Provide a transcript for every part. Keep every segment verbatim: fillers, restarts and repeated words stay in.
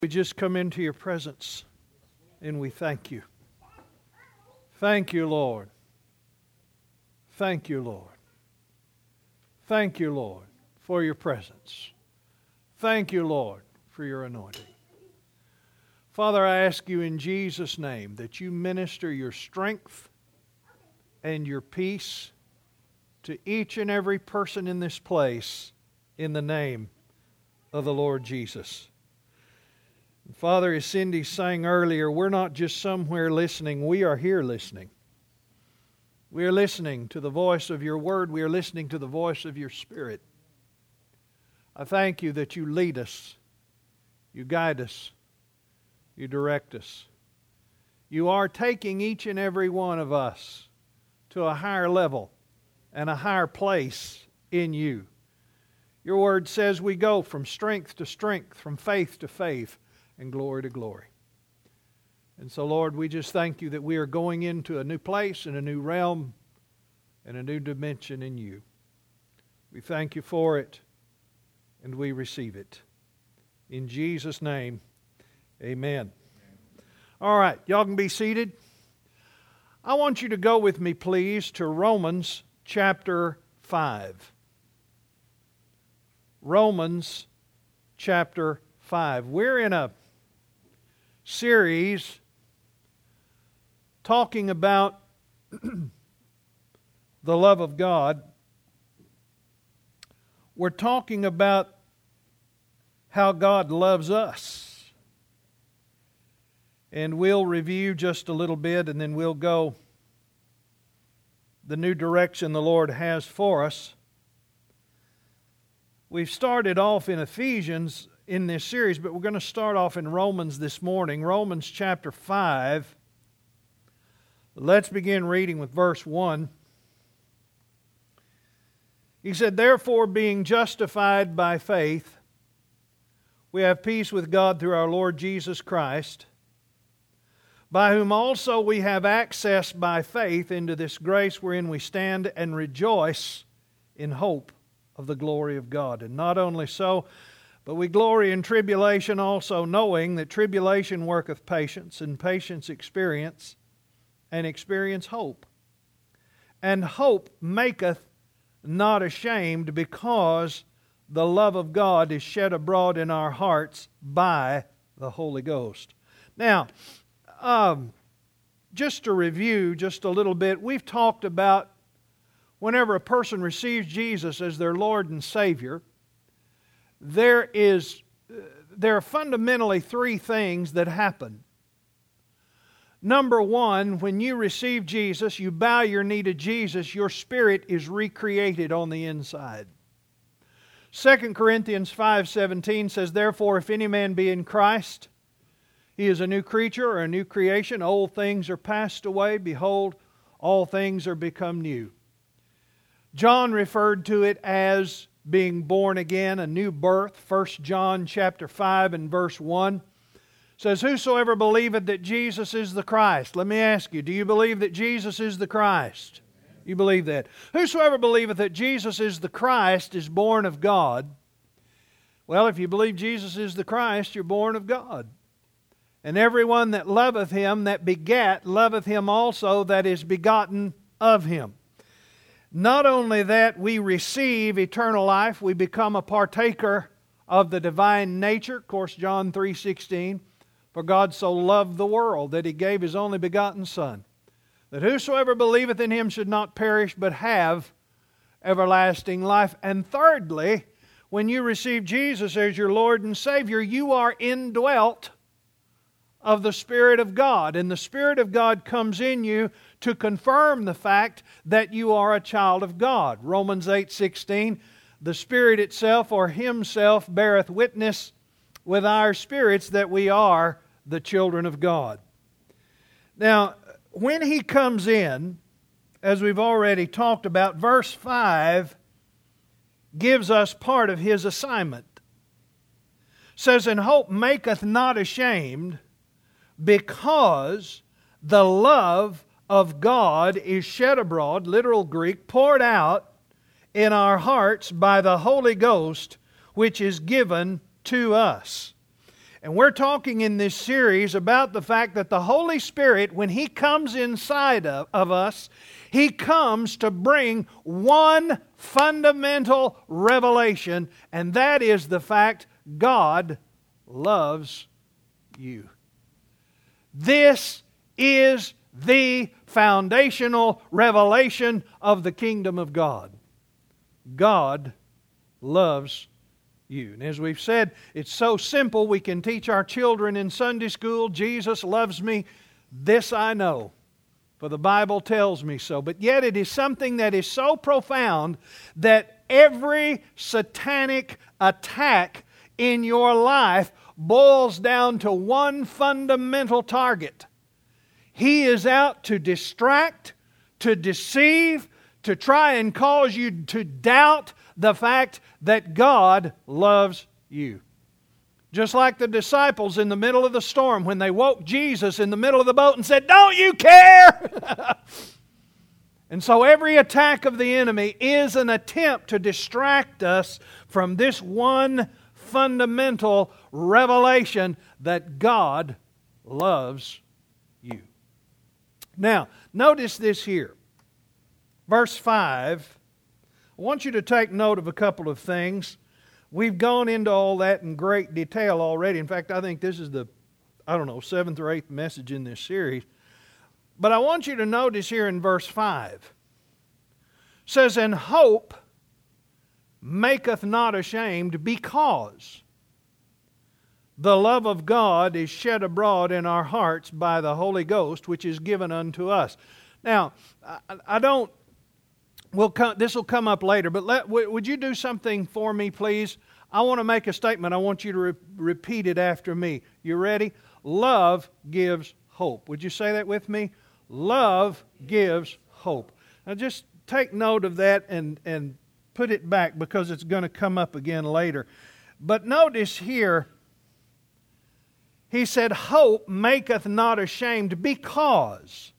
We just come into your presence and we thank you. Thank you, Lord. Thank you, Lord. Thank you, Lord, for your presence. Thank you, Lord, for your anointing. Father, I ask you in Jesus' name that you minister your strength and your peace to each and every person in this place in the name of the Lord Jesus. Father, as Cindy sang earlier, we're not just somewhere listening, we are here listening. We are listening to the voice of your word. We are listening to the voice of your Spirit. I thank you that you lead us, you guide us, you direct us. You are taking each and every one of us to a higher level and a higher place in you. Your word says we go from strength to strength, from faith to faith, and glory to glory. And so, Lord, we just thank you that we are going into a new place and a new realm and a new dimension in you. We thank you for it, and we receive it. In Jesus' name, amen. All right, y'all can be seated. I want you to go with me, please, to Romans chapter five. Romans chapter five. We're in a series talking about the love of God. We're talking about how God loves us. And we'll review just a little bit and then we'll go the new direction the Lord has for us. We've started off in Ephesians in this series, but we're going to start off in Romans this morning. Romans chapter five. Let's begin reading with verse one. He said, "Therefore, being justified by faith, we have peace with God through our Lord Jesus Christ, by whom also we have access by faith into this grace wherein we stand and rejoice in hope of the glory of God. And not only so, but we glory in tribulation also, knowing that tribulation worketh patience, and patience experience, and experience hope. And hope maketh not ashamed, because the love of God is shed abroad in our hearts by the Holy Ghost." Now, um, just to review just a little bit, we've talked about whenever a person receives Jesus as their Lord and Savior, there is there are fundamentally three things that happen. Number one, when you receive Jesus, you bow your knee to Jesus, your spirit is recreated on the inside. Second Corinthians five seventeen says, "Therefore, if any man be in Christ, he is a new creature or a new creation. Old things are passed away. Behold, all things are become new." John referred to it as being born again, a new birth. First John chapter five and verse one says, "Whosoever believeth that Jesus is the Christ." Let me ask you, do you believe that Jesus is the Christ? You believe that. "Whosoever believeth that Jesus is the Christ is born of God." Well, if you believe Jesus is the Christ, you're born of God. "And everyone that loveth Him that begat, loveth Him also that is begotten of Him." Not only that, we receive eternal life, we become a partaker of the divine nature. Of course, John three sixteen, "For God so loved the world that He gave His only begotten Son, that whosoever believeth in Him should not perish but have everlasting life." And thirdly, when you receive Jesus as your Lord and Savior, you are indwelt of the Spirit of God. And the Spirit of God comes in you to confirm the fact that you are a child of God. Romans eight sixteen, "The Spirit itself or Himself beareth witness with our spirits that we are the children of God." Now, when He comes in, as we've already talked about, verse five gives us part of His assignment. It says, "And hope maketh not ashamed, because the love of God is shed abroad," literal Greek, "poured out in our hearts by the Holy Ghost, which is given to us." And we're talking in this series about the fact that the Holy Spirit, when He comes inside of, of us, He comes to bring one fundamental revelation, and that is the fact God loves you. This is the foundational revelation of the kingdom of God. God loves you. And as we've said, it's so simple we can teach our children in Sunday school, Jesus loves me, this I know, for the Bible tells me so. But yet it is something that is so profound that every satanic attack in your life boils down to one fundamental target. He is out to distract, to deceive, to try and cause you to doubt the fact that God loves you. Just like the disciples in the middle of the storm when they woke Jesus in the middle of the boat and said, "Don't you care?" And so every attack of the enemy is an attempt to distract us from this one fundamental revelation that God loves you. Now, notice this here. Verse five. I want you to take note of a couple of things. We've gone into all that in great detail already. In fact, I think this is the, I don't know, seventh or eighth message in this series. But I want you to notice here in verse five. It says, "And hope maketh not ashamed, because the love of God is shed abroad in our hearts by the Holy Ghost, which is given unto us." Now, I, I don't, we'll come, this will come up later, but let, would you do something for me, please? I want to make a statement. I want you to re- repeat it after me. You ready? Love gives hope. Would you say that with me? Love gives hope. Now just take note of that and, and put it back, because it's going to come up again later. But notice here, he said, "Hope maketh not ashamed, because."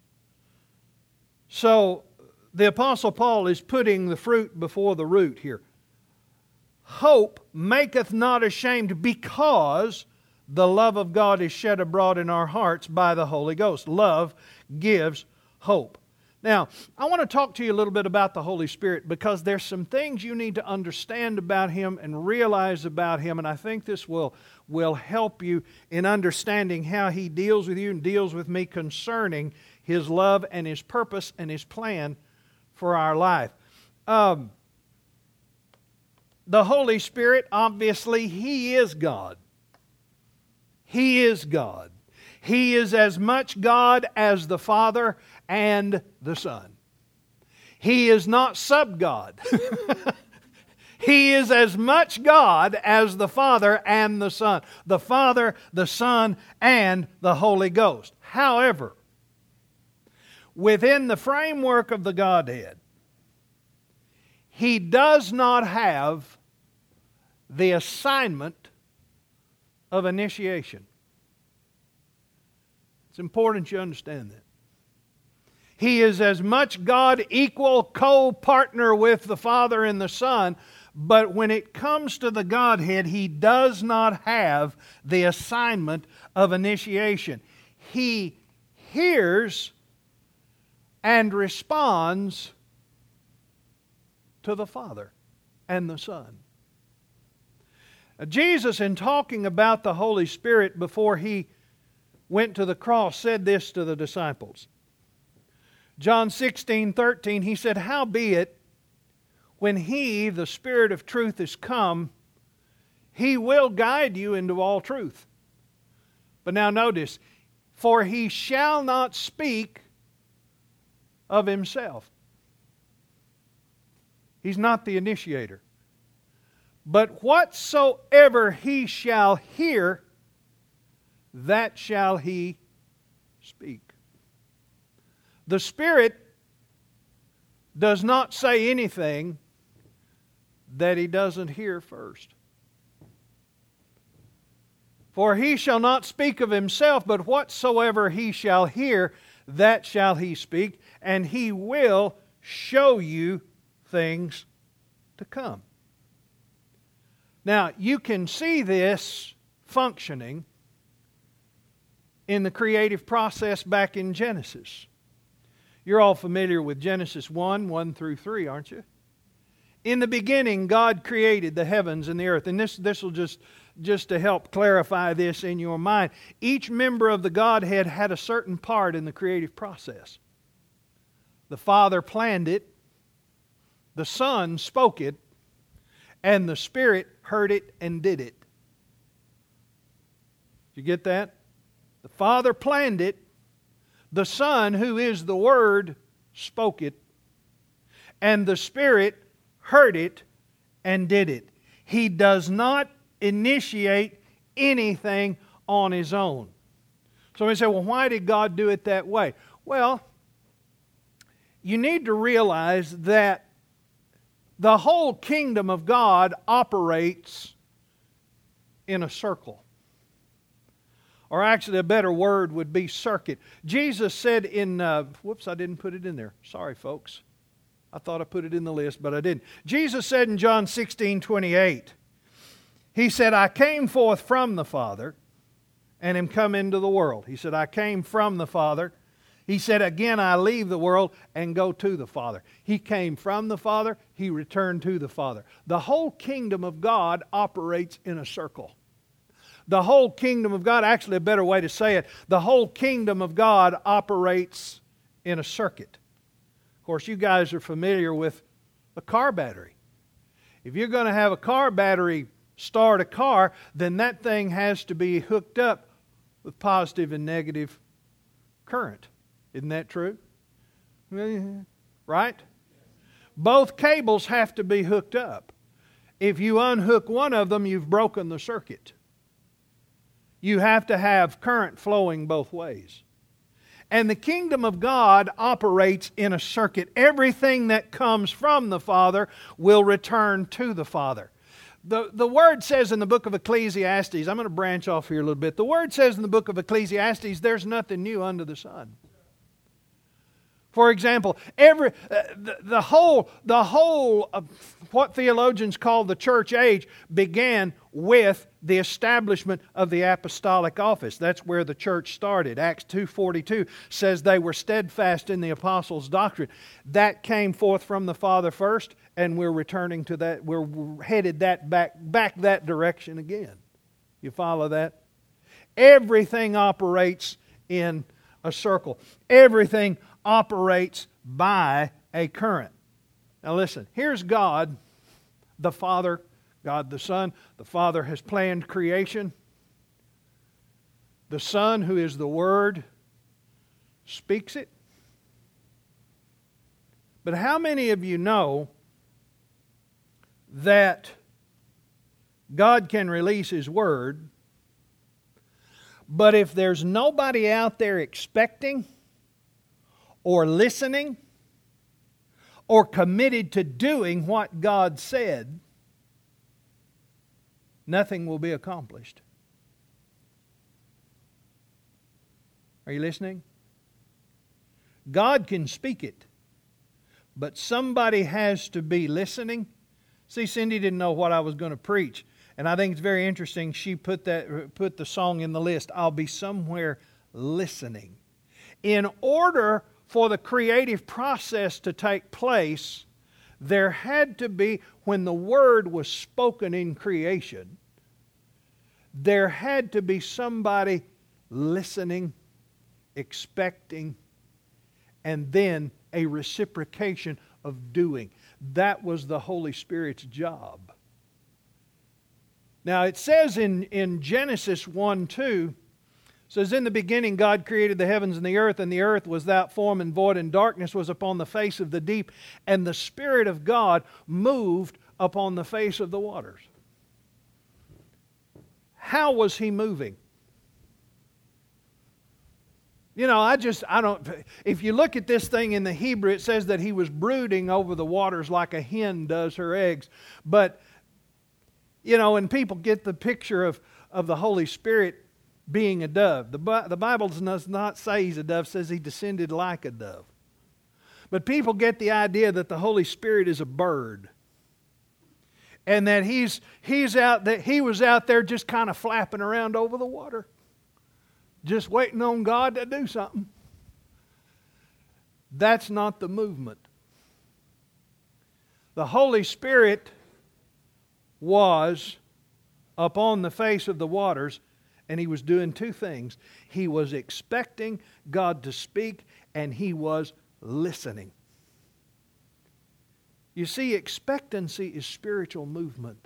So the Apostle Paul is putting the fruit before the root here. Hope maketh not ashamed, because the love of God is shed abroad in our hearts by the Holy Ghost. Love gives hope. Now, I want to talk to you a little bit about the Holy Spirit, because there's some things you need to understand about Him and realize about Him, and I think this will, will help you in understanding how He deals with you and deals with me concerning His love and His purpose and His plan for our life. Um, the Holy Spirit, obviously, He is God. He is God. He is as much God as the Father and the Son. He is not sub-God. He is as much God as the Father and the Son. The Father, the Son, and the Holy Ghost. However, within the framework of the Godhead, He does not have the assignment of initiation. It's important you understand that. He is as much God, equal co-partner with the Father and the Son, but when it comes to the Godhead, He does not have the assignment of initiation. He hears and responds to the Father and the Son. Jesus, in talking about the Holy Spirit before He went to the cross, said this to the disciples. John sixteen thirteen, He said, "Howbeit, when He, the Spirit of truth, is come, He will guide you into all truth." But now notice, "For He shall not speak of Himself." He's not the initiator. "But whatsoever He shall hear, that shall He speak." The Spirit does not say anything that He doesn't hear first. "For He shall not speak of Himself, but whatsoever He shall hear, that shall He speak, and He will show you things to come." Now, you can see this functioning in the creative process back in Genesis. You're all familiar with Genesis one, one through three, aren't you? In the beginning, God created the heavens and the earth. And this, this will just, just to help clarify this in your mind. Each member of the Godhead had a certain part in the creative process. The Father planned it, the Son spoke it, and the Spirit heard it and did it. Did you get that? The Father planned it, the Son, who is the Word, spoke it, and the Spirit heard it and did it. He does not initiate anything on His own. So we say, well, why did God do it that way? Well, you need to realize that the whole kingdom of God operates in a circle. Or actually a better word would be circuit. Jesus said in, uh, whoops, I didn't put it in there. Sorry, folks. I thought I put it in the list, but I didn't. Jesus said in John sixteen twenty-eight, He said, I came forth from the Father and am come into the world. He said, I came from the Father. He said, again, I leave the world and go to the Father. He came from the Father. He returned to the Father. The whole kingdom of God operates in a circle. The whole kingdom of God, actually a better way to say it, the whole kingdom of God operates in a circuit. Of course, you guys are familiar with a car battery. If you're going to have a car battery start a car, then that thing has to be hooked up with positive and negative current. Isn't that true? Right? Both cables have to be hooked up. If you unhook one of them, you've broken the circuit. You have to have current flowing both ways. And the kingdom of God operates in a circuit. Everything that comes from the Father will return to the Father. The, the Word says in the book of Ecclesiastes, I'm going to branch off here a little bit. The Word says in the book of Ecclesiastes, there's nothing new under the sun. For example, every uh, the, the whole the whole of what theologians call the church age began with the establishment of the apostolic office. That's where the church started. Acts two forty-two says they were steadfast in the apostles' doctrine. That came forth from the Father first, and we're returning to that. We're headed that back back that direction again. You follow that? Everything operates in a circle. Everything operates by a current. Now listen, here's God, the Father, God the Son. The Father has planned creation. The Son, who is the Word, speaks it. But how many of you know that God can release His Word, but if there's nobody out there expecting or listening or committed to doing what God said, nothing will be accomplished. Are you listening? God can speak it, but somebody has to be listening. See, Cindy didn't know what I was going to preach, and I think it's very interesting. She put that put the song in the list. I'll be somewhere listening. In order for the creative process to take place, there had to be, when the Word was spoken in creation, there had to be somebody listening, expecting, and then a reciprocation of doing. That was the Holy Spirit's job. Now it says in, in Genesis one two, it says, in the beginning God created the heavens and the earth, and the earth was without form and void, and darkness was upon the face of the deep, and the Spirit of God moved upon the face of the waters. How was He moving? You know, I just, I don't, if you look at this thing in the Hebrew, it says that He was brooding over the waters like a hen does her eggs. But, you know, when people get the picture of, of the Holy Spirit being a dove, the, the Bible does not say He's a dove, it says He descended like a dove. But people get the idea that the Holy Spirit is a bird. And that he's, he's out there, He was out there just kind of flapping around over the water. just waiting on God to do something. That's not the movement. The Holy Spirit was upon the face of the waters, and He was doing two things. He was expecting God to speak, and He was listening. You see, expectancy is spiritual movement.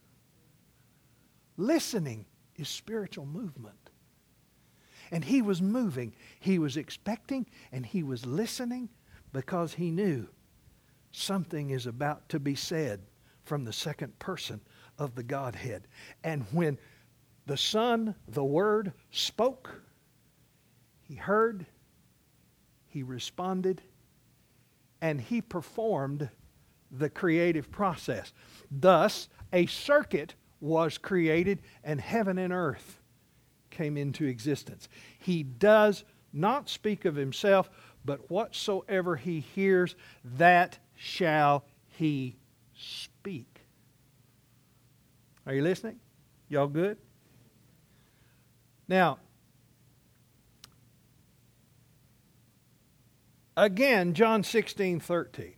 Listening is spiritual movement. And He was moving. He was expecting and He was listening because He knew something is about to be said from the second person of the Godhead. And when the Son, the Word, spoke, He heard, He responded, and He performed the creative process. Thus, a circuit was created and heaven and earth came into existence. He does not speak of Himself, but whatsoever He hears, that shall He speak. Are you listening? Y'all good? Now, again, John sixteen thirteen.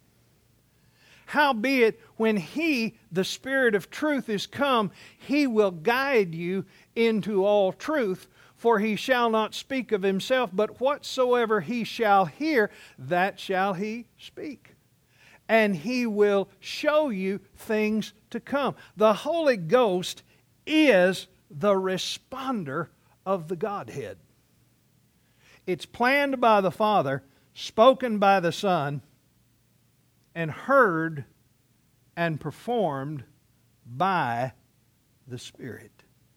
Howbeit, when He, the Spirit of truth, is come, He will guide you into all truth, for He shall not speak of Himself, but whatsoever He shall hear, that shall He speak. And He will show you things to come. The Holy Ghost is the responder of the Godhead. It's planned by the Father, spoken by the Son, and heard and performed by the Spirit.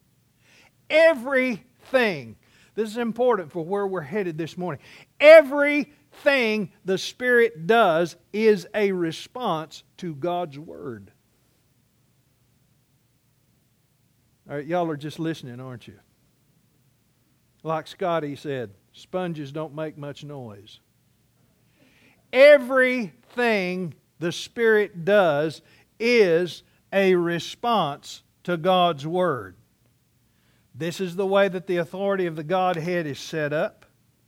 Everything, this is important for where we're headed this morning, everything the Spirit does is a response to God's Word. All right, y'all are just listening, aren't you? Like Scotty said, sponges don't make much noise. Everything the Spirit does is a response to God's Word. This is the way that the authority of the Godhead is set up.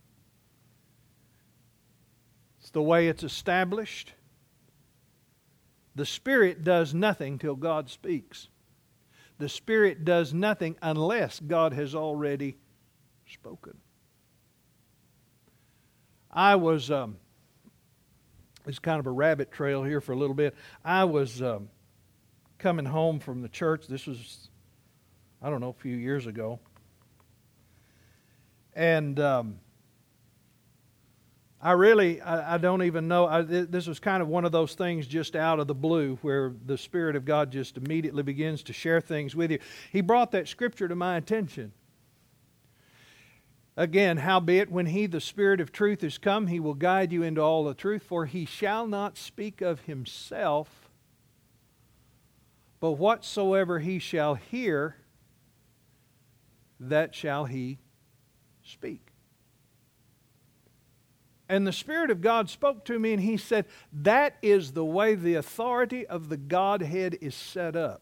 It's the way it's established. The Spirit does nothing till God speaks. The Spirit does nothing unless God has already spoken. I was... Um, It's kind of a rabbit trail here for a little bit. I was um, coming home from the church. This was, I don't know, a few years ago. And um, I really, I, I don't even know. I, this was kind of one of those things just out of the blue where the Spirit of God just immediately begins to share things with you. He brought that scripture to my attention. Again, howbeit, when He, the Spirit of truth, is come, He will guide you into all the truth, for He shall not speak of Himself, but whatsoever He shall hear, that shall He speak. And the Spirit of God spoke to me, and He said, that is the way the authority of the Godhead is set up.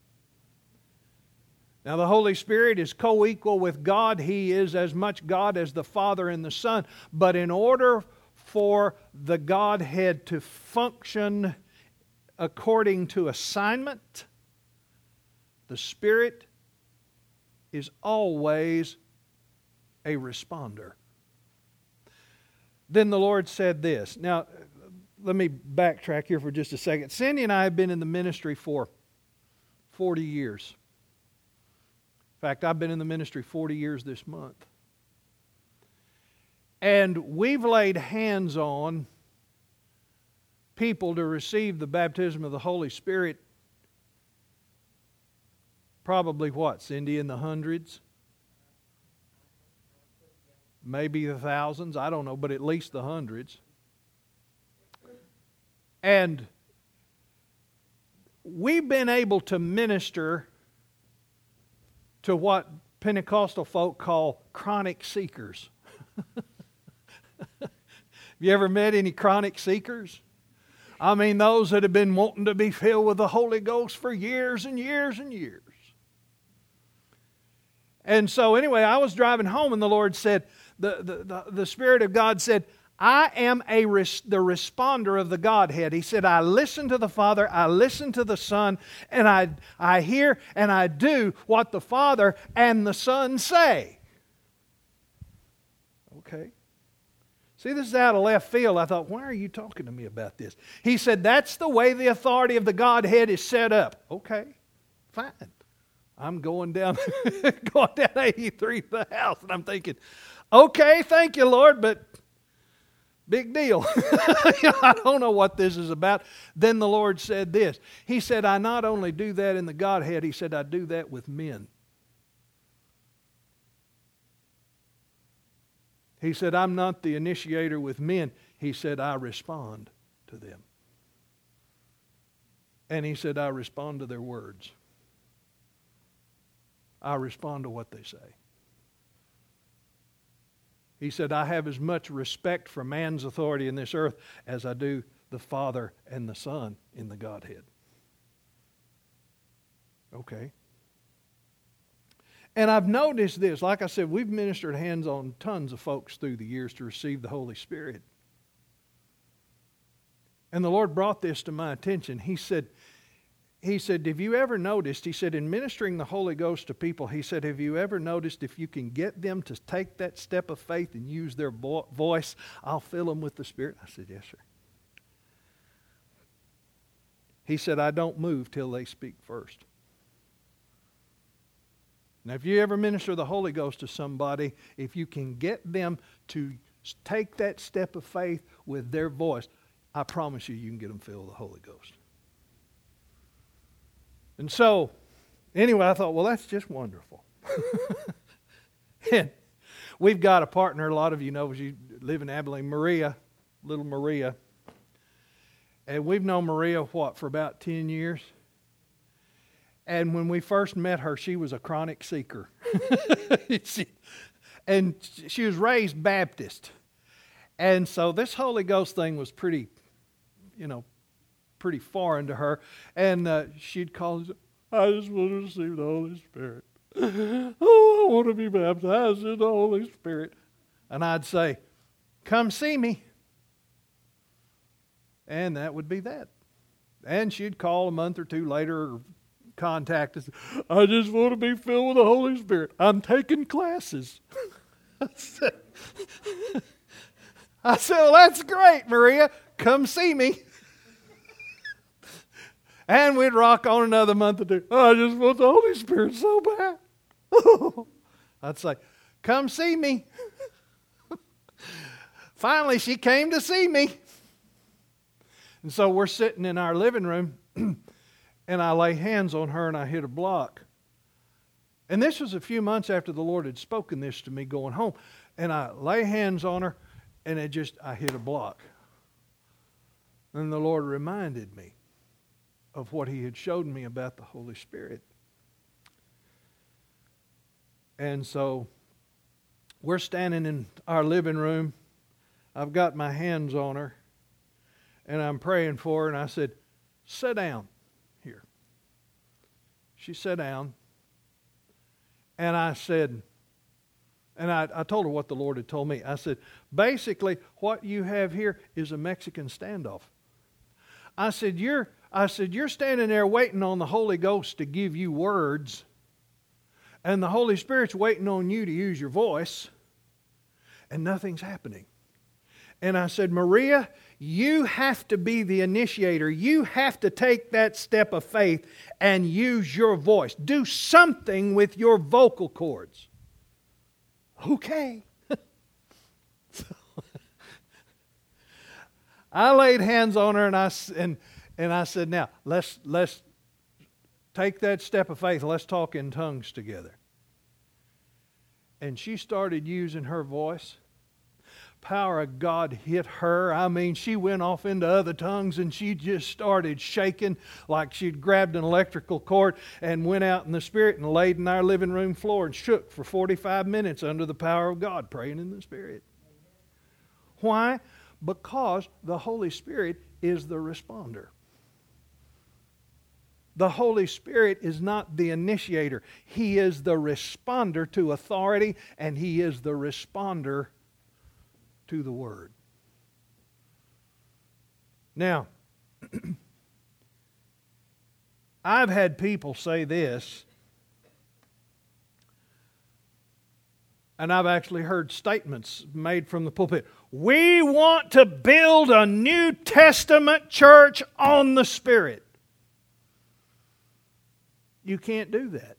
Now, the Holy Spirit is co-equal with God. He is as much God as the Father and the Son. But in order for the Godhead to function according to assignment, the Spirit is always a responder. Then the Lord said this. Now, let me backtrack here for just a second. Cindy and I have been in the ministry for forty years. In fact, I've been in the ministry forty years this month. And we've laid hands on people to receive the baptism of the Holy Spirit probably what, Cindy, in the hundreds? Maybe the thousands, I don't know, but at least the hundreds. And we've been able to minister to what Pentecostal folk call chronic seekers. Have you ever met any chronic seekers? I mean, those that have been wanting to be filled with the Holy Ghost for years and years and years. And so anyway, I was driving home and the Lord said, the, the, the, the Spirit of God said, I am a res- the responder of the Godhead. He said, I listen to the Father, I listen to the Son, and I, I hear and I do what the Father and the Son say. Okay. See, this is out of left field. I thought, why are you talking to me about this? He said, that's the way the authority of the Godhead is set up. Okay, fine. I'm going down, going down eighty-three to the house, and I'm thinking, okay, thank you, Lord, but big deal. I don't know what this is about. Then the Lord said this. He said, I not only do that in the Godhead, He said, I do that with men. He said, I'm not the initiator with men. He said, I respond to them. And He said, I respond to their words. I respond to what they say. He said, I have as much respect for man's authority in this earth as I do the Father and the Son in the Godhead. Okay. And I've noticed this. Like I said, we've ministered hands on tons of folks through the years to receive the Holy Spirit. And the Lord brought this to my attention. He said, He said, have you ever noticed, He said, in ministering the Holy Ghost to people, He said, have you ever noticed if you can get them to take that step of faith and use their vo- voice, I'll fill them with the Spirit? I said, yes, sir. He said, I don't move till they speak first. Now, if you ever minister the Holy Ghost to somebody, if you can get them to take that step of faith with their voice, I promise you, you can get them filled with the Holy Ghost. And so, anyway, I thought, well, that's just wonderful. And we've got a partner, a lot of you know, she live in Abilene, Maria, little Maria. And we've known Maria, what, for about ten years? And when we first met her, she was a chronic seeker. she, and she was raised Baptist. And so this Holy Ghost thing was pretty, you know, pretty foreign to her. And uh, she'd call us, I just want to receive the Holy Spirit. Oh, I want to be baptized in the Holy Spirit. And I'd say, come see me. And that would be that. And she'd call a month or two later or contact us. I just want to be filled with the Holy Spirit. I'm taking classes. I said, I said, well, that's great, Maria. Come see me. And we'd rock on another month or two. Oh, I just want the Holy Spirit so bad. I'd say, come see me. Finally, she came to see me. And so we're sitting in our living room, and I lay hands on her, and I hit a block. And this was a few months after the Lord had spoken this to me going home. And I lay hands on her, and it just, I hit a block. And the Lord reminded me of what He had showed me about the Holy Spirit. And so we're standing in our living room. I've got my hands on her, and I'm praying for her, and I said, sit down here. She sat down, and I said, and I, I told her what the Lord had told me. I said, basically, what you have here is a Mexican standoff. I said, you're I said, you're standing there waiting on the Holy Ghost to give you words, and the Holy Spirit's waiting on you to use your voice, and nothing's happening. And I said, Maria, you have to be the initiator. You have to take that step of faith and use your voice. Do something with your vocal cords. Okay. So, I laid hands on her, and I and. And I said, now, let's let's take that step of faith. Let's talk in tongues together. And she started using her voice. Power of God hit her. I mean, she went off into other tongues, and she just started shaking like she'd grabbed an electrical cord and went out in the Spirit and laid in our living room floor and shook for forty-five minutes under the power of God, praying in the Spirit. Why? Because the Holy Spirit is the responder. The Holy Spirit is not the initiator. He is the responder to authority, and He is the responder to the Word. Now, I've had people say this, and I've actually heard statements made from the pulpit. We want to build a New Testament church on the Spirit. You can't do that.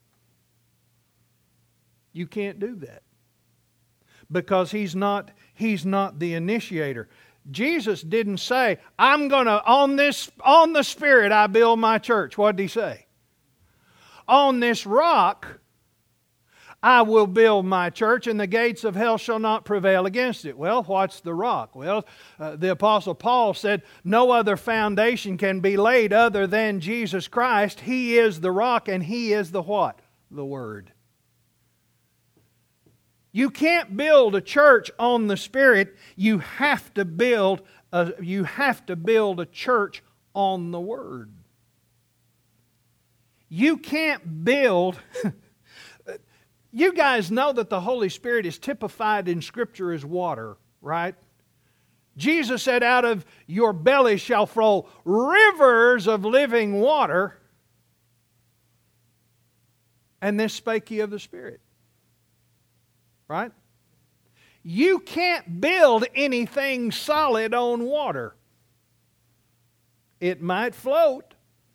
You can't do that. Because He's not, He's not the initiator. Jesus didn't say, I'm going to, on this, on the Spirit I build my church. What did He say? On this rock I will build my church, and the gates of hell shall not prevail against it. Well, what's the rock? Well, uh, the Apostle Paul said, no other foundation can be laid other than Jesus Christ. He is the rock, and He is the what? The Word. You can't build a church on the Spirit. You have to build a, you have to build a church on the Word. You can't build... You guys know that the Holy Spirit is typified in Scripture as water, right? Jesus said, out of your belly shall flow rivers of living water. And this spake ye of the Spirit. Right? You can't build anything solid on water. It might float.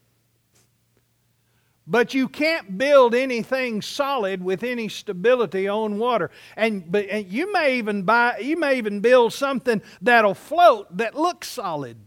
But you can't build anything solid with any stability on water. And, but, and you may even buy, you may even build something that'll float that looks solid.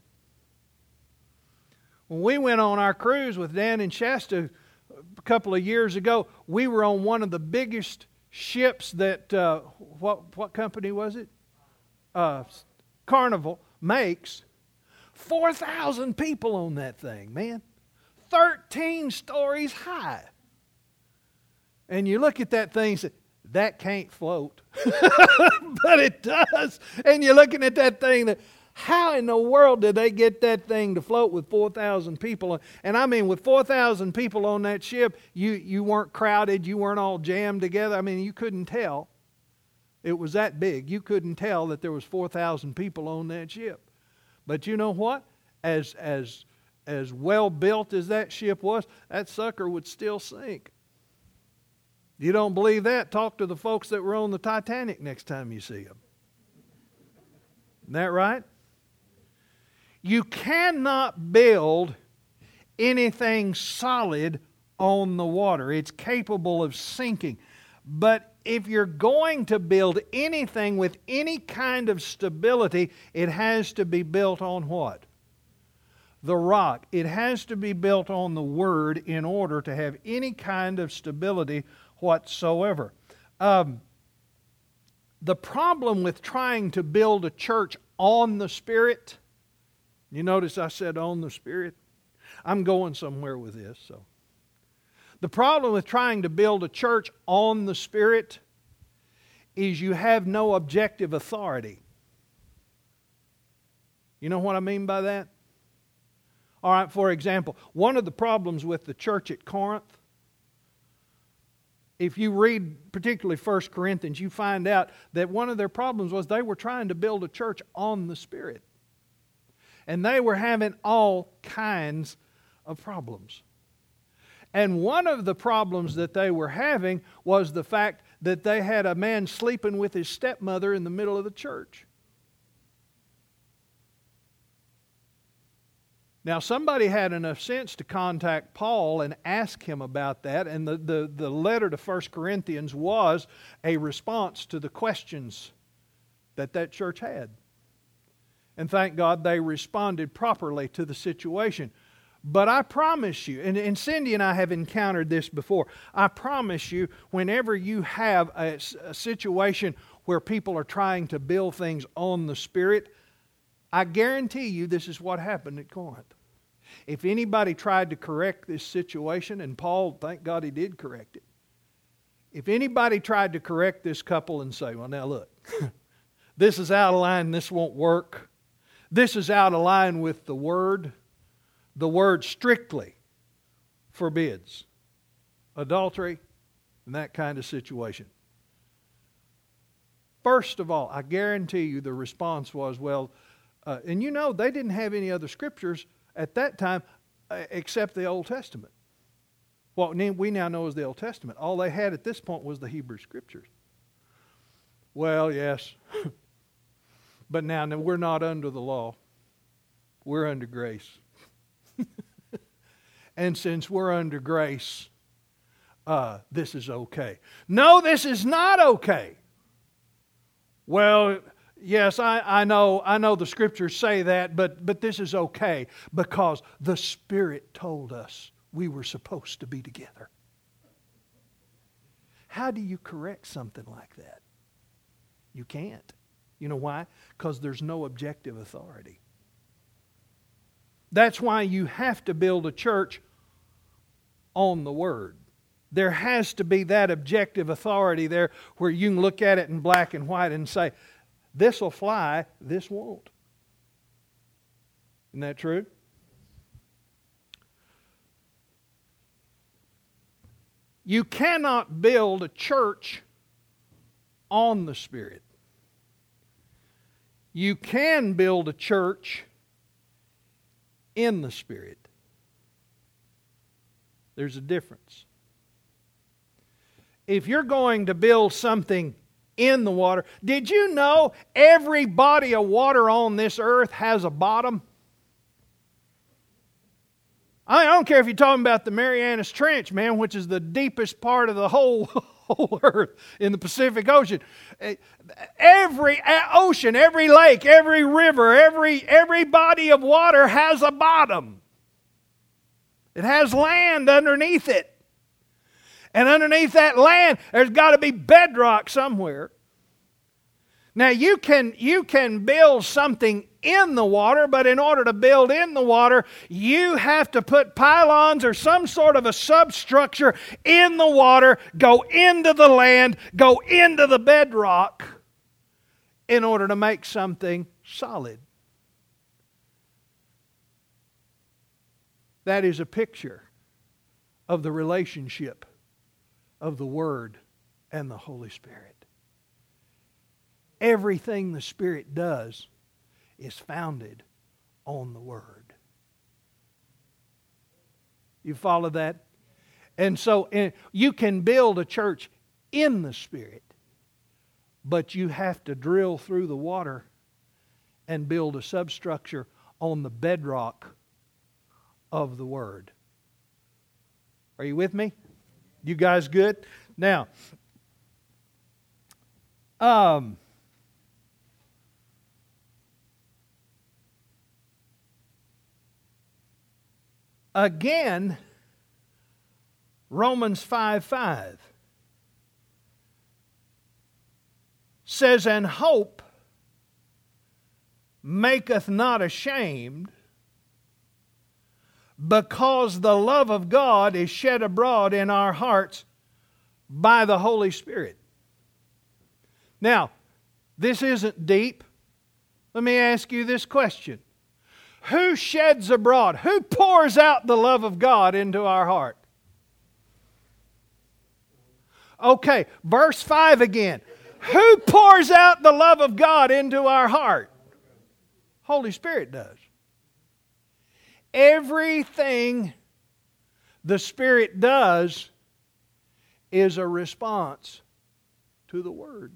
When we went on our cruise with Dan and Shasta a couple of years ago, we were on one of the biggest ships that, uh, what, what company was it? Uh, Carnival makes. four thousand people on that thing, man. thirteen stories high. And you look at that thing and say, that can't float. But it does. And you're looking at that thing, that, how in the world did they get that thing to float with four thousand people? And I mean, with four thousand people on that ship, you, you weren't crowded, you weren't all jammed together. I mean, you couldn't tell. It was that big. You couldn't tell that there was four thousand people on that ship. But you know what? As, as, as well built as that ship was, that sucker would still sink. You don't believe that? Talk to the folks that were on the Titanic next time you see them. Isn't that right? You cannot build anything solid on the water. It's capable of sinking. But if you're going to build anything with any kind of stability, it has to be built on what? The rock. It has to be built on the Word in order to have any kind of stability whatsoever. Um, the problem with trying to build a church on the Spirit, you notice I said on the Spirit? I'm going somewhere with this. So, the problem with trying to build a church on the Spirit is you have no objective authority. You know what I mean by that? All right, for example, one of the problems with the church at Corinth, if you read particularly First Corinthians, you find out that one of their problems was they were trying to build a church on the Spirit. And they were having all kinds of problems. And one of the problems that they were having was the fact that they had a man sleeping with his stepmother in the middle of the church. Now, somebody had enough sense to contact Paul and ask him about that, and the, the, the letter to First Corinthians was a response to the questions that that church had. And thank God they responded properly to the situation. But I promise you, and, and Cindy and I have encountered this before, I promise you, whenever you have a, a situation where people are trying to build things on the Spirit, I guarantee you this is what happened at Corinth. If anybody tried to correct this situation, and Paul, thank God he did correct it. If anybody tried to correct this couple and say, well, now look, this is out of line, this won't work. This is out of line with the Word. The Word strictly forbids adultery and that kind of situation. First of all, I guarantee you the response was, well, uh, and you know, they didn't have any other scriptures at that time uh, except the Old Testament. What we now know as the Old Testament. All they had at this point was the Hebrew Scriptures. Well, yes. But now, now we're not under the law. We're under grace. And since we're under grace, uh, this is okay. No, this is not okay. Well, yes, I, I know I know the Scriptures say that, but, but this is okay because the Spirit told us we were supposed to be together. How do you correct something like that? You can't. You know why? Because there's no objective authority. That's why you have to build a church on the Word. There has to be that objective authority there where you can look at it in black and white and say, this will fly, this won't. Isn't that true? You cannot build a church on the Spirit. You can build a church in the Spirit. There's a difference. If you're going to build something in the water, did you know every body of water on this earth has a bottom? I don't care if you're talking about the Marianas Trench, man, which is the deepest part of the whole, whole earth in the Pacific Ocean. Every ocean, every lake, every river, every, every body of water has a bottom. It has land underneath it. And underneath that land, there's got to be bedrock somewhere. Now, you can, you can build something in the water, but in order to build in the water, you have to put pylons or some sort of a substructure in the water, go into the land, go into the bedrock in order to make something solid. That is a picture of the relationship of the Word and the Holy Spirit. Everything the Spirit does is founded on the Word. You follow that? And so and you can build a church in the Spirit, but you have to drill through the water and build a substructure on the bedrock of the Word. Are you with me? You guys good? Now, um, again, Romans five five says, and hope maketh not ashamed, because the love of God is shed abroad in our hearts by the Holy Spirit. Now, this isn't deep. Let me ask you this question. Who sheds abroad? Who pours out the love of God into our heart? Okay, verse five again. Who pours out the love of God into our heart? Holy Spirit does. Everything the Spirit does is a response to the Word.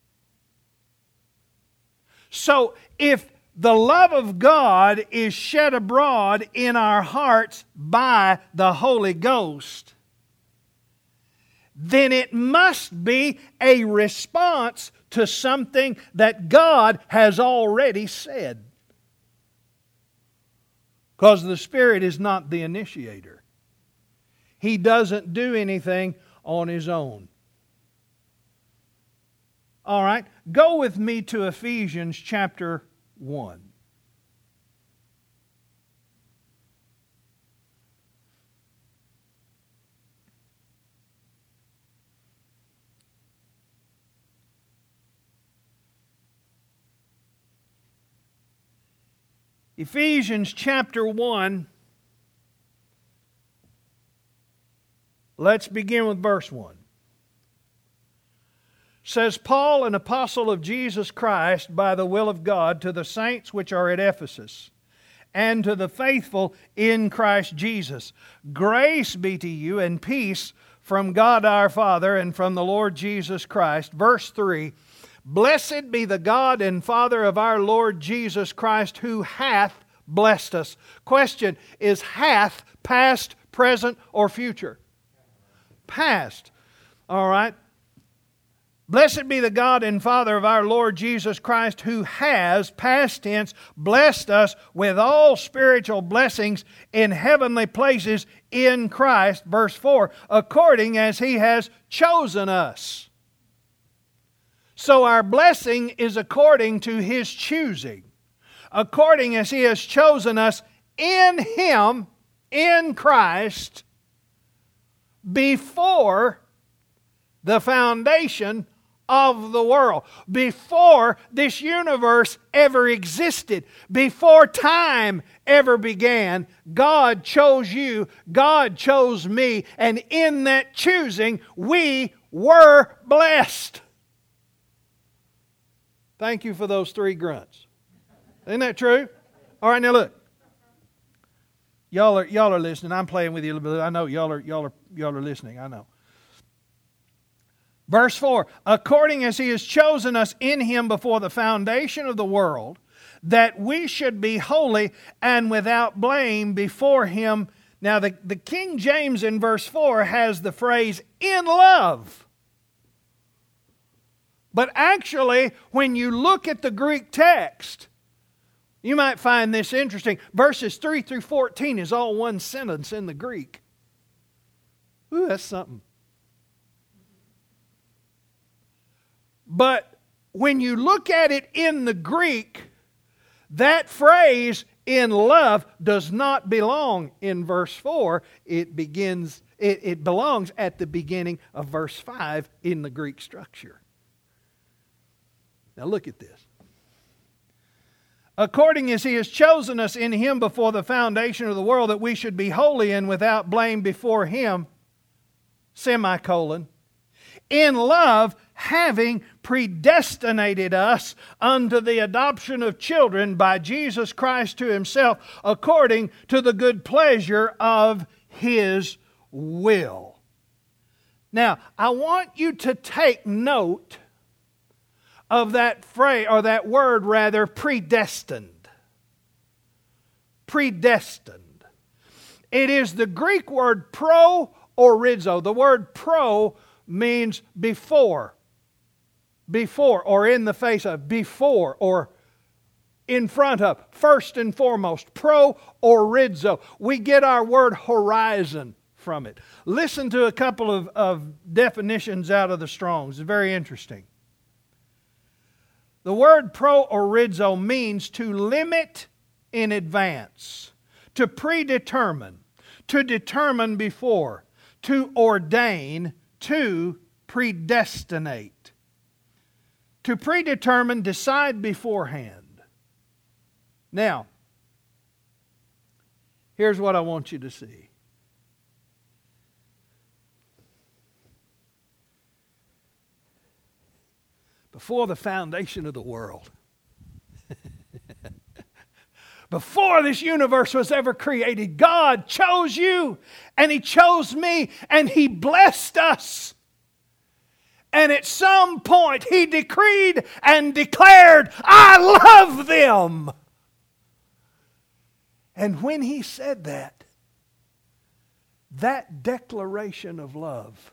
So if the love of God is shed abroad in our hearts by the Holy Ghost, then it must be a response to something that God has already said. Because the Spirit is not the initiator. He doesn't do anything on His own. All right, go with me to Ephesians chapter one. Ephesians chapter one, Let's begin with verse one. Says, Paul, an apostle of Jesus Christ, by the will of God, to the saints which are at Ephesus, and to the faithful in Christ Jesus. Grace be to you and peace from God our Father and from the Lord Jesus Christ. Verse three, Blessed be the God and Father of our Lord Jesus Christ, who hath blessed us. Question, is hath past, present, or future? Past. All right. Blessed be the God and Father of our Lord Jesus Christ, who has, past tense, blessed us with all spiritual blessings in heavenly places in Christ, verse four, according as He has chosen us. So our blessing is according to His choosing, according as He has chosen us in Him, in Christ, before the foundation of the world, before this universe ever existed, before time ever began. God chose you, God chose me, and in that choosing we were blessed. Thank you for those three grunts. Isn't that true? All right, now look. Y'all are y'all are listening. I'm playing with you a little bit. I know y'all are y'all are y'all are listening. I know. Verse four, according as He has chosen us in Him before the foundation of the world, that we should be holy and without blame before Him. Now the, the King James in verse four has the phrase, in love. But actually, when you look at the Greek text, you might find this interesting. Verses three through fourteen is all one sentence in the Greek. Ooh, that's something. But when you look at it in the Greek, that phrase, in love, does not belong in verse four. It begins, it, it belongs at the beginning of verse five in the Greek structure. Now look at this. According as He has chosen us in Him before the foundation of the world, that we should be holy and without blame before Him, semicolon, in love, having predestinated us unto the adoption of children by Jesus Christ to Himself, according to the good pleasure of His will. Now, I want you to take note of that phrase, or that word rather, predestined. Predestined. It is the Greek word pro-orizo. The word pro means before. Before, or in the face of, before, or in front of, first and foremost, pro-orizo. We get our word horizon from it. Listen to a couple of, of definitions out of the Strong's. It's very interesting. The word pro-orizo means to limit in advance, to predetermine, to determine before, to ordain, to predestinate. To predetermine, decide beforehand. Now, here's what I want you to see. Before the foundation of the world, before this universe was ever created, God chose you and He chose me and He blessed us. And at some point He decreed and declared, I love them. And when He said that, that declaration of love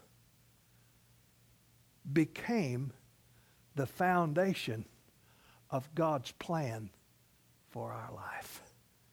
became the foundation of God's plan for our life.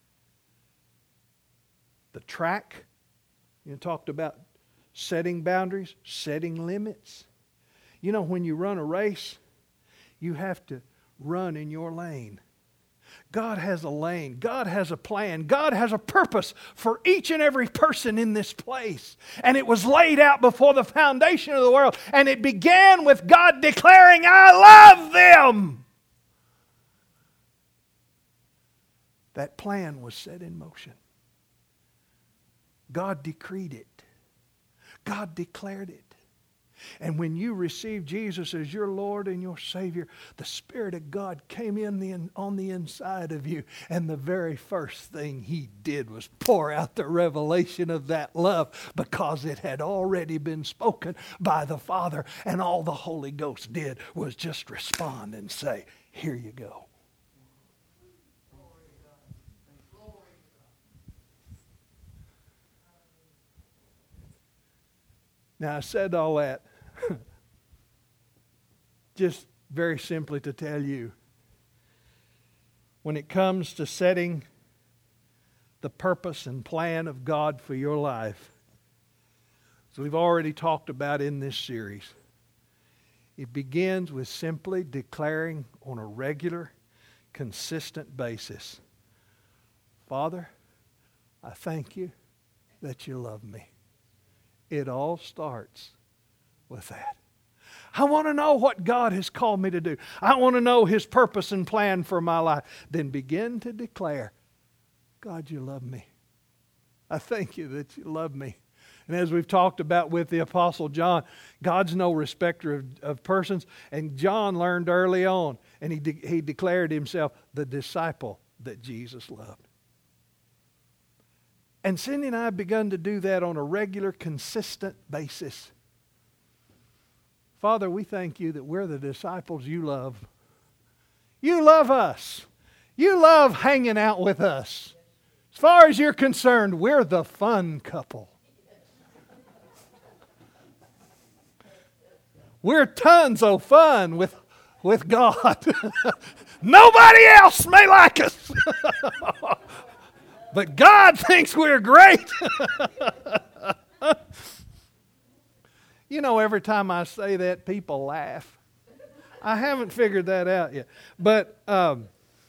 The track, you talked about setting boundaries, setting limits. You know, when you run a race, you have to run in your lane. God has a lane. God has a plan. God has a purpose for each and every person in this place. And it was laid out before the foundation of the world. And it began with God declaring, I love them. That plan was set in motion. God decreed it. God declared it. And when you received Jesus as your Lord and your Savior, the Spirit of God came in the, on the inside of you. And the very first thing He did was pour out the revelation of that love, because it had already been spoken by the Father. And all the Holy Ghost did was just respond and say, here you go. Now, I said all that just very simply to tell you, when it comes to setting the purpose and plan of God for your life, as we've already talked about in this series, it begins with simply declaring on a regular, consistent basis, Father, I thank you that you love me. It all starts with that. I want to know what God has called me to do. I want to know His purpose and plan for my life. Then begin to declare, God, you love me. I thank you that you love me. And as we've talked about with the Apostle John, God's no respecter of, of persons. And John learned early on, and he, de- he declared himself the disciple that Jesus loved. And Cindy and I have begun to do that on a regular, consistent basis. Father, we thank you that we're the disciples you love. You love us. You love hanging out with us. As far as you're concerned, we're the fun couple. We're tons of fun with, with God. Nobody else may like us. But God thinks we're great. You know, every time I say that, people laugh. I haven't figured that out yet. But um,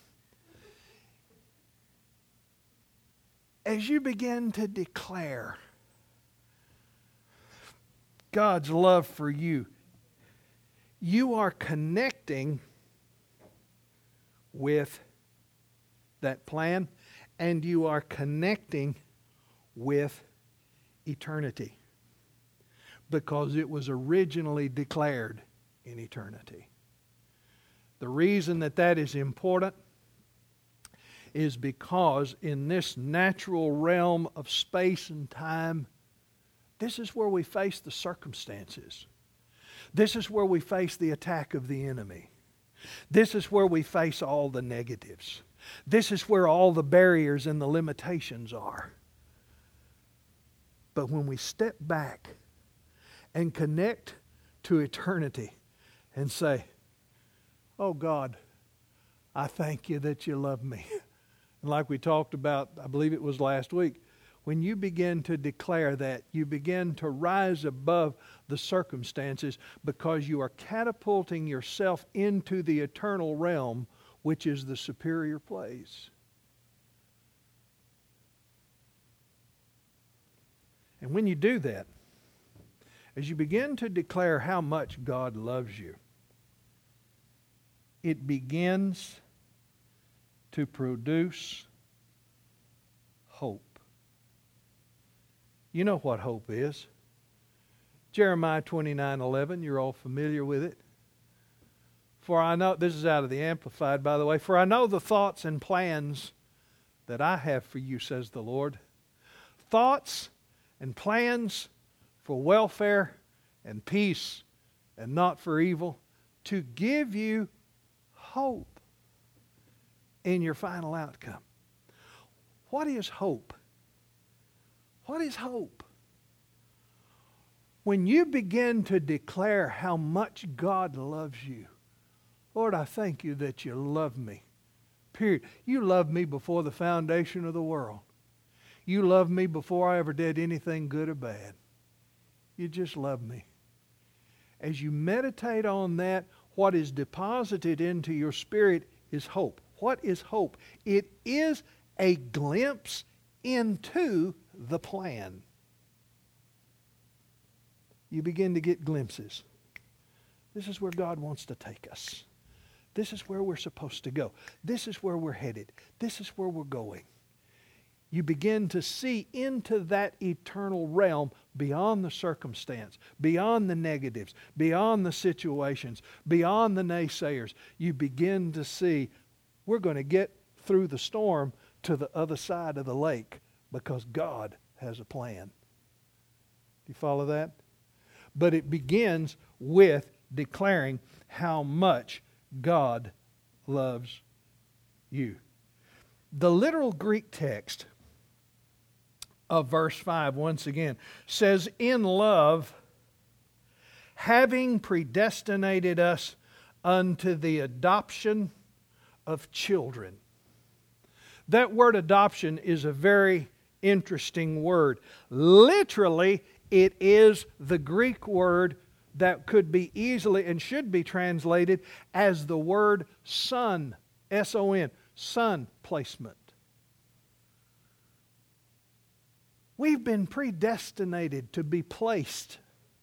as you begin to declare God's love for you, you are connecting with that plan, and you are connecting with eternity, because it was originally declared in eternity. The reason that that is important is because in this natural realm of space and time, this is where we face the circumstances. This is where we face the attack of the enemy. This is where we face all the negatives. This is where all the barriers and the limitations are. But when we step back and connect to eternity and say, oh God, I thank you that you love me. And like we talked about, I believe it was last week, when you begin to declare that, you begin to rise above the circumstances, because you are catapulting yourself into the eternal realm, which is the superior place. And when you do that, as you begin to declare how much God loves you, it begins to produce hope. You know what hope is. Jeremiah twenty-nine eleven, you're all familiar with it. For I know, this is out of the Amplified, by the way, for I know the thoughts and plans that I have for you, says the Lord. Thoughts and plans for welfare and peace and not for evil, to give you hope in your final outcome. What is hope? What is hope? When you begin to declare how much God loves you, Lord, I thank you that you love me. Period. You loved me before the foundation of the world. You loved me before I ever did anything good or bad. You just love me. As you meditate on that, what is deposited into your spirit is hope. What is hope? It is a glimpse into the plan. You begin to get glimpses. This is where God wants to take us. This is where we're supposed to go. This is where we're headed. This is where we're going. you begin to see into that eternal realm beyond the circumstance, beyond the negatives, beyond the situations, beyond the naysayers. You begin to see we're going to get through the storm to the other side of the lake because God has a plan. Do you follow that? But it begins with declaring how much God loves you. The literal Greek text of verse five, once again, says, in love, having predestinated us unto the adoption of children. That word adoption is a very interesting word. Literally, it is the Greek word that could be easily and should be translated as the word son, S O N, son placement. We've been predestinated to be placed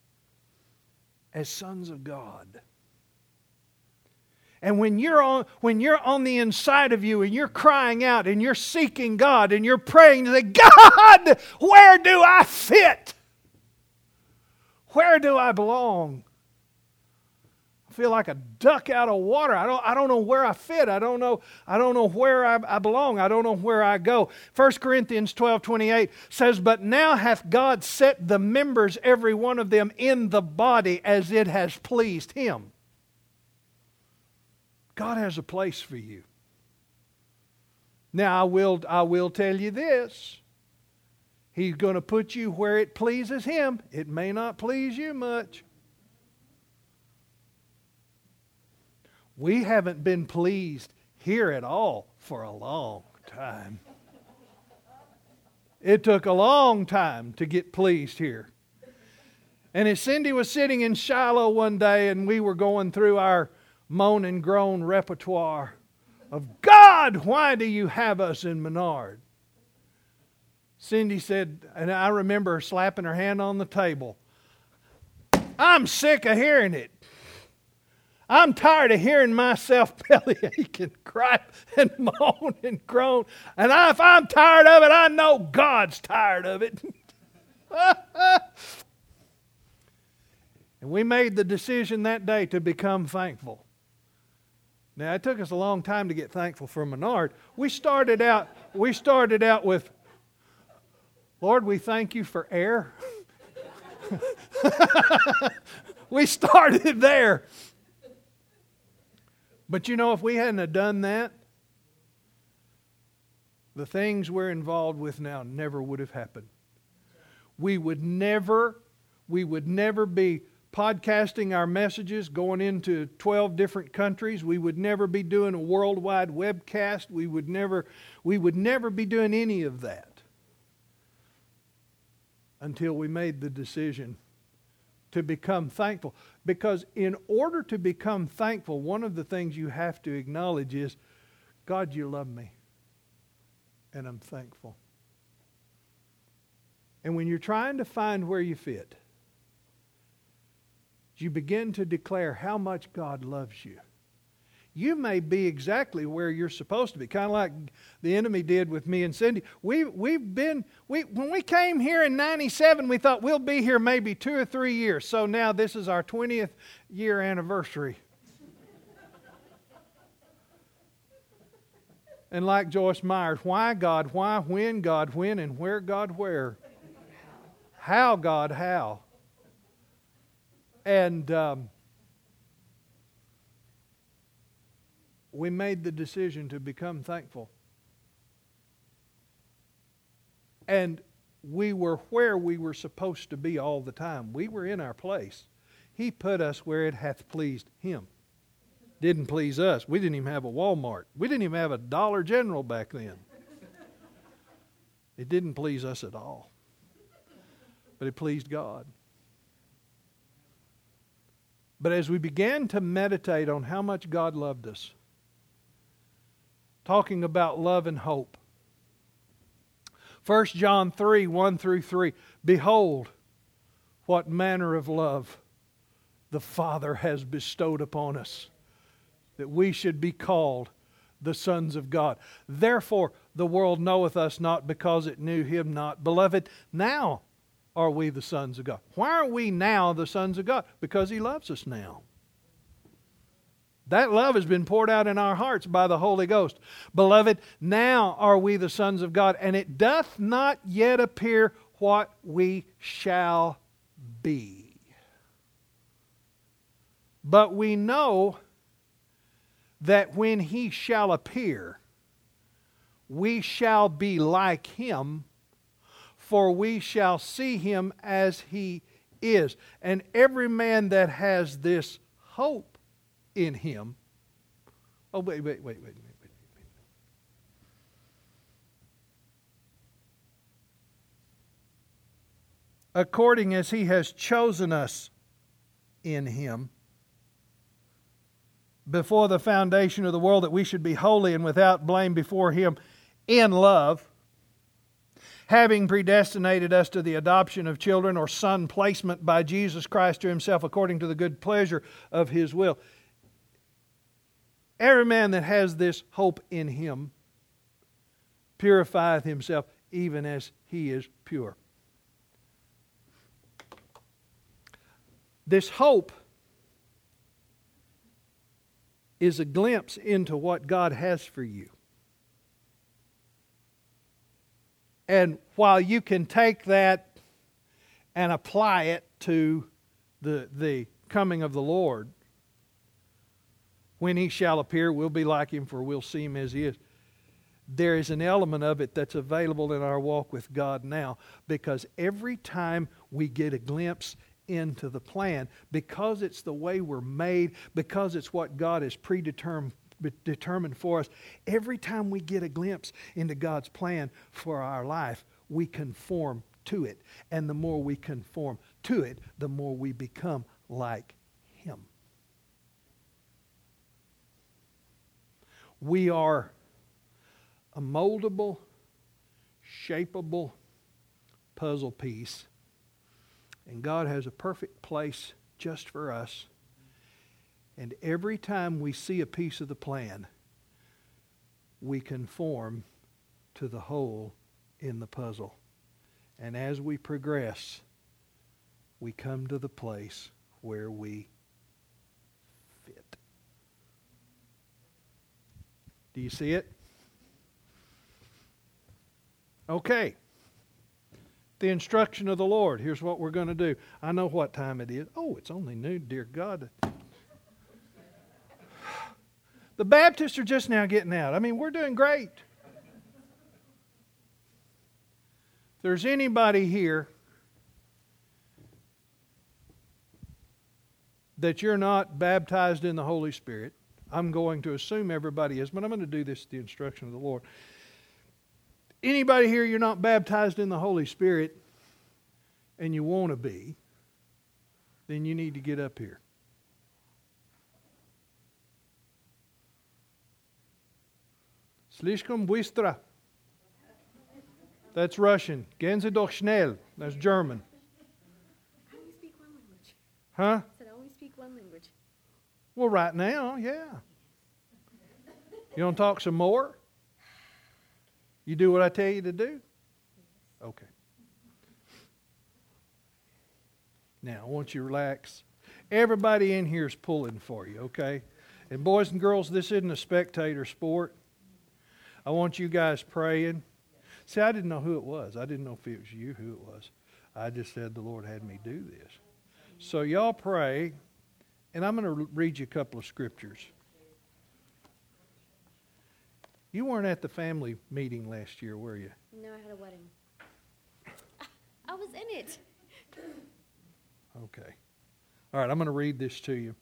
as sons of God. And when you're on, when you're on the inside of you and you're crying out and you're seeking God and you're praying to say, God, where do I fit? Where do I belong? I feel like a duck out of water. I don't, I don't know where I fit. I don't know, I don't know where I, I belong. I don't know where I go. First Corinthians twelve twenty-eight says, but now hath God set the members, every one of them, in the body as it has pleased Him. God has a place for you. Now I will, I will tell you this. He's going to put you where it pleases Him. It may not please you much. We haven't been pleased here at all for a long time. It took a long time to get pleased here. And as Cindy was sitting in Shiloh one day and we were going through our moan and groan repertoire of, God, why do you have us in Menard? Cindy said, and I remember her slapping her hand on the table, I'm sick of hearing it. I'm tired of hearing myself bellyache and cry and moan and groan. And I, if I'm tired of it, I know God's tired of it. And we made the decision that day to become thankful. Now, it took us a long time to get thankful for Menard. We started out, we started out with, Lord, we thank you for air. We started there. But you know, if we hadn't have done that, the things we're involved with now never would have happened. We would never, we would never be podcasting our messages, going into twelve different countries. We would never be doing a worldwide webcast. We would never, we would never be doing any of that until we made the decision to become thankful. Because in order to become thankful, one of the things you have to acknowledge is, God, you love me, and I'm thankful. And when you're trying to find where you fit, you begin to declare how much God loves you. You may be exactly where you're supposed to be, kind of like the enemy did with me and Cindy. We, we've been, we, when we came here in ninety-seven, we thought we'll be here maybe two or three years. So now this is our twentieth year anniversary. And like Joyce Myers, why God, why, when God, when, and where God, where? How God, how? And um, we made the decision to become thankful. And we were where we were supposed to be all the time. We were in our place. He put us where it hath pleased Him. Didn't please us. We didn't even have a Walmart. We didn't even have a Dollar General back then. It didn't please us at all. But it pleased God. But as we began to meditate on how much God loved us, talking about love and hope, First John three, one through three, behold, what manner of love the Father has bestowed upon us, that we should be called the sons of God. Therefore, the world knoweth us not because it knew Him not. Beloved, now are we the sons of God. Why are we now the sons of God? Because He loves us now. That love has been poured out in our hearts by the Holy Ghost. Beloved, now are we the sons of God, and it doth not yet appear what we shall be. But we know that when He shall appear, we shall be like Him, for we shall see Him as He is. And every man that has this hope in Him. Oh, wait, wait, wait, wait, wait, wait, wait. According as He has chosen us in Him before the foundation of the world, that we should be holy and without blame before Him in love, having predestinated us to the adoption of children or son placement by Jesus Christ to Himself according to the good pleasure of His will. Every man that has this hope in Him purifieth himself even as He is pure. This hope is a glimpse into what God has for you. And while you can take that and apply it to the, the coming of the Lord, when He shall appear, we'll be like Him, for we'll see Him as He is. There is an element of it that's available in our walk with God now, because every time we get a glimpse into the plan, because it's the way we're made, because it's what God has predetermined determined for us, every time we get a glimpse into God's plan for our life, we conform to it. And the more we conform to it, the more we become like Him. We are a moldable, shapeable puzzle piece. And God has a perfect place just for us. And every time we see a piece of the plan, we conform to the hole in the puzzle. And as we progress, we come to the place where we fit. Do you see it? Okay. The instruction of the Lord. Here's what we're going to do. I know what time it is. Oh, it's only noon, dear God. The Baptists are just now getting out. I mean, we're doing great. If there's anybody here that you're not baptized in the Holy Spirit, I'm going to assume everybody is, but I'm going to do this at the instruction of the Lord. Anybody here you're not baptized in the Holy Spirit and you want to be, then you need to get up here. Слишком быстро. That's Russian. Gehen Sie doch schnell. That's German. I only speak one language. Huh? I said I only speak one language. Well, right now, yeah. You want to talk some more? You do what I tell you to do? Okay. Now, I want you to relax. Everybody in here is pulling for you, okay? And boys and girls, this isn't a spectator sport. I want you guys praying. See, I didn't know who it was. I didn't know if it was you who it was. I just said the Lord had me do this. So y'all pray, and I'm going to read you a couple of scriptures. You weren't at the family meeting last year, were you? No, I had a wedding. I was in it. Okay. All right, I'm going to read this to you.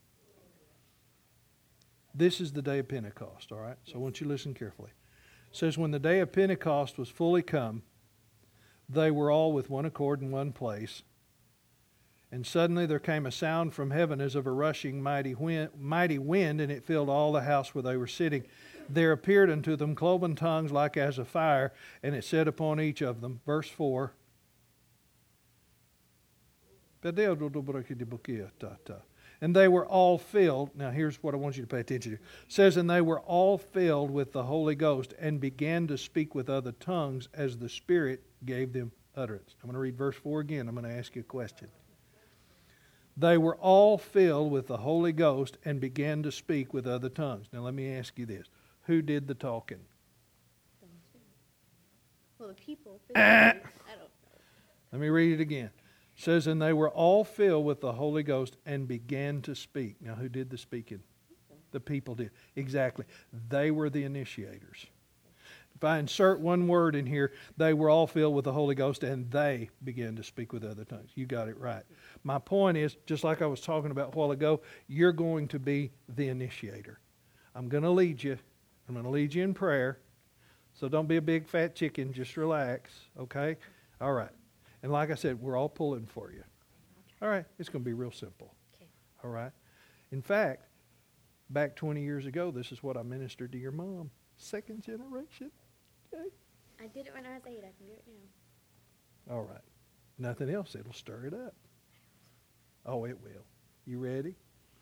This is the day of Pentecost, all right? So I want you to listen carefully. It says, when the day of Pentecost was fully come, they were all with one accord in one place. And suddenly there came a sound from heaven as of a rushing mighty wind, mighty wind, and it filled all the house where they were sitting. There appeared unto them cloven tongues like as of fire, and it sat upon each of them. Verse four. And And they were all filled. Now here's what I want you to pay attention to. It says, and they were all filled with the Holy Ghost and began to speak with other tongues as the Spirit gave them utterance. I'm going to read verse four again. I'm going to ask you a question. They were all filled with the Holy Ghost and began to speak with other tongues. Now let me ask you this. Who did the talking? Well, the people. Ah. I don't know. Let me read it again. It says, and they were all filled with the Holy Ghost and began to speak. Now who did the speaking? The people did. Exactly. They were the initiators. If I insert one word in here, they were all filled with the Holy Ghost and they began to speak with other tongues. You got it right. My point is, just like I was talking about a while ago, you're going to be the initiator. I'm going to lead you. I'm going to lead you in prayer. So don't be a big fat chicken. Just relax. Okay? All right. And like I said, we're all pulling for you. All right. It's going to be real simple. Okay. All right. In fact, back twenty years ago, this is what I ministered to your mom. Second generation. Okay. I did it when I was eight. I can do it now. All right. Nothing else. It'll stir it up. Oh, it will. You ready?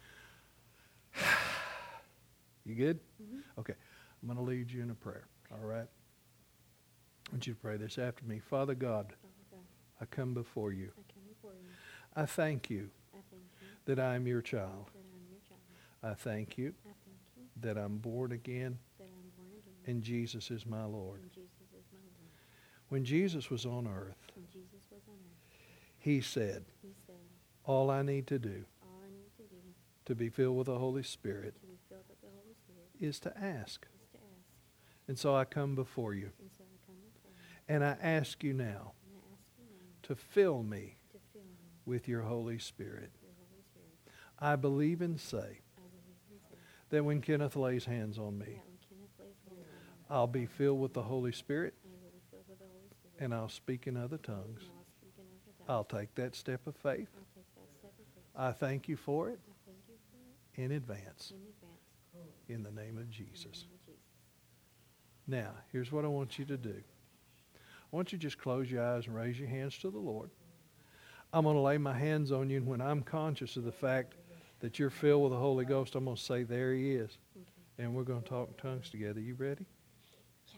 You good? Mm-hmm. Okay. I'm going to lead you in a prayer. All right? I want you to pray this after me. Father God, Father God, I come before you. I come before you. I thank you I thank you that I am your child. that I'm your child. I thank you I thank you that I'm born again that I'm born again. and Jesus is my Lord. And Jesus is my Lord. When Jesus was on earth, When Jesus was on earth, he said, he said, all I need to do all I need to do to be filled with the Holy Spirit to be filled with the Holy Spirit is to ask. is to ask. And so I come before you. And so I come before you. And I ask you now And I ask you now to fill me to fill me with your Holy Spirit. with your Holy Spirit. I believe and say I believe and say that when Kenneth lays hands on me, that when Kenneth lays hands on me, I'll be filled with the Holy Spirit I will be filled with the Holy Spirit. and I'll speak in other tongues. And I'll speak in other tongues. I'll take that step of faith. I'll take that step of faith. I thank you for it I thank you for it in advance in advance. in the name of In the Jesus. name of Jesus. Now, here's what I want you to do. I want you to just close your eyes and raise your hands to the Lord. I'm going to lay my hands on you, and when I'm conscious of the fact that you're filled with the Holy Ghost, I'm going to say, there he is. Okay. And we're going to talk in tongues together. You ready? Yes.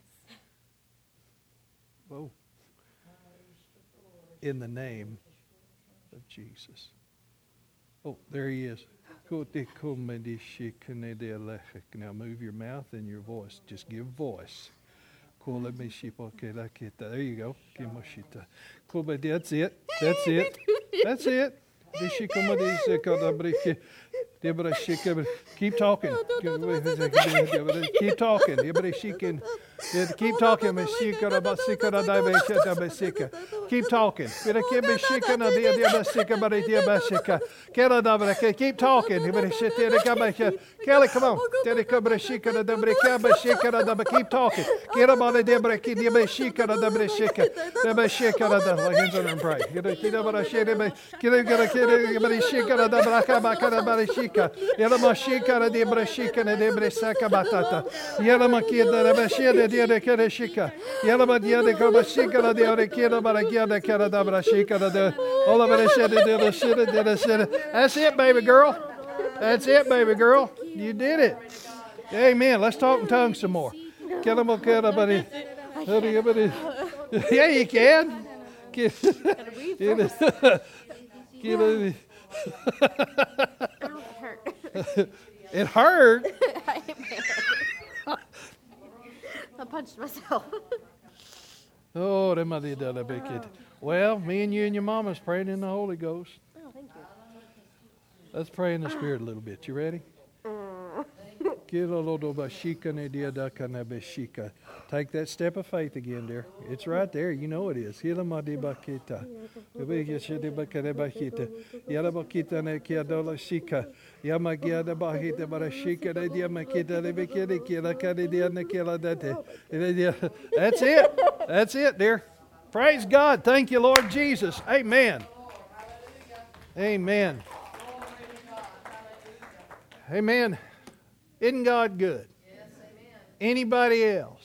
Whoa. In the name of Jesus. Oh, there he is. Now move your mouth and your voice. Just give voice. There you go. That's it. That's it. That's it. Keep talking. Keep talking. Keep talking. Keep talking. Keep talking. Kelly, come on. Keep talking. Get up on the debra. Keep the shika of the shika. The shika of the hands on and pray. Get a kid of a shika. Get a kid of a shika of the Bracabaka shika. Yellow shika of the brashika and the brisaka batata. Yellow makid of a shida, the other kid of shika. Yellow but the other shika of the other kid of a kid of the brashika of the all of it shit, the other shit, the other shit. That's it, baby girl. That's it, baby girl. You did it. Amen. Let's talk in tongues some more. Get them, get them, yeah, you can. Get it. Get it. It hurt. I punched myself. Oh, that might be done a big kid. Well, me and you and your mama's praying in the Holy Ghost. Oh, thank you. Let's pray in the Spirit a little bit. You ready? Take that step of faith again, dear. It's right there. You know it is. That's it. That's it, dear. Praise God. Thank you, Lord Jesus. Amen. Amen. Amen. Isn't God good? Yes, amen. Anybody else?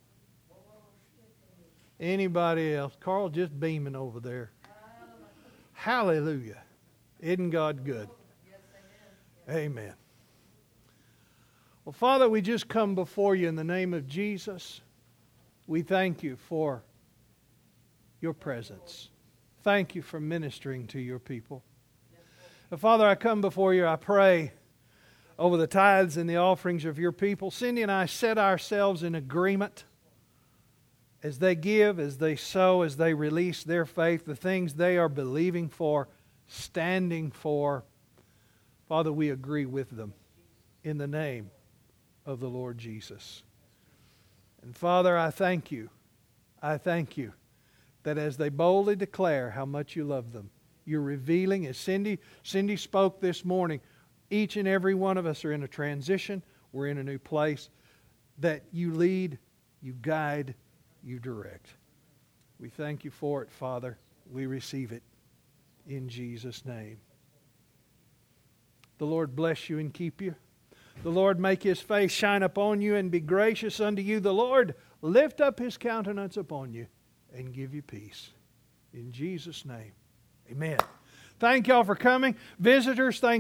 Anybody else? Carl just beaming over there. Hallelujah. Isn't God good? Yes, amen. Amen. Well, Father, we just come before you in the name of Jesus. We thank you for your presence. Thank you for ministering to your people. And Father, I come before you, I pray over the tithes and the offerings of your people. Cindy and I set ourselves in agreement as they give, as they sow, as they release their faith, the things they are believing for, standing for. Father, we agree with them in the name of the Lord Jesus. And Father, I thank you. I thank you that as they boldly declare how much you love them, you're revealing, as Cindy, Cindy spoke this morning, each and every one of us are in a transition. We're in a new place. That you lead, you guide, you direct. We thank you for it, Father. We receive it in Jesus' name. The Lord bless you and keep you. The Lord make His face shine upon you and be gracious unto you. The Lord lift up His countenance upon you and give you peace. In Jesus' name, amen. Thank y'all for coming. Visitors, thank